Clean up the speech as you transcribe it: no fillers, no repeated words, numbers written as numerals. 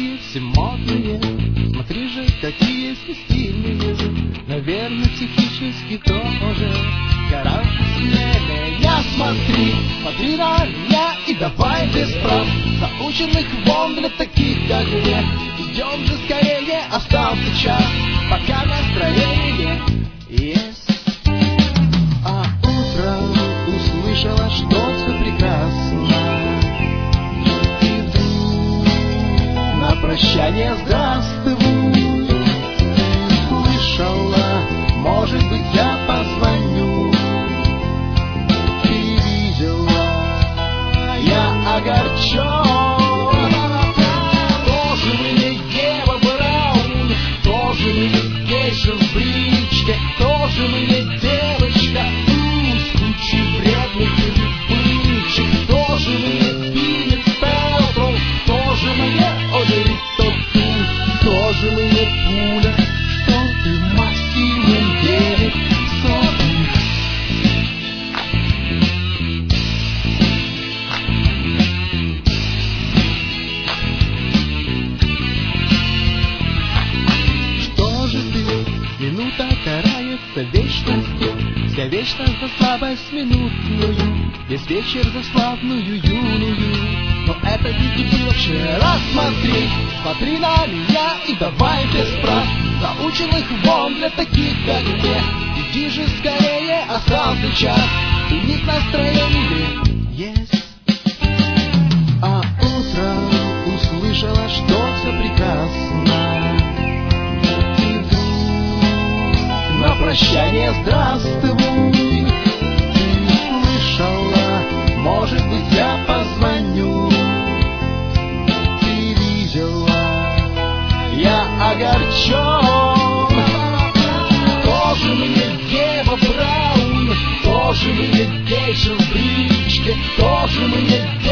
такие все модные. Смотри же, какие все стильные. Наверное, психически тоже гораздо сильнее. Я смотри на меня и давай без прав. Заученных вон для таких, как мне. Идем же скорее, остался час, пока настроение есть. А утром услышала, что все прекрасно. И вдруг на прощание здравствуй. Слышала, может быть, я позвоню. Ты видела, я огорчен. Тоже мне Ева Браун, тоже мне гейша в бричке, тоже мне девочка с кучей вредных привычек, тоже мне Gwyneth Paltrow, тоже мне Одри Тоту, тоже мне пуля, что ты максимум 9 сотых. Что же ты, минута карается вечностью, вся вечность за слабость минутную, весь вечер за славную юную. Но это ведь было вчера. Смотри на меня и давай без прав. Заученных вон для таких, как мне. Иди же скорее, остался час. У них настроение есть. А утром услышала, что все прекрасно. И вдруг на прощание здравствуй. Ты слышала, может быть, я позвоню. Ты видела, я огорчен. Тоже мне Ева Браун, тоже мне гейша в бричке, тоже мне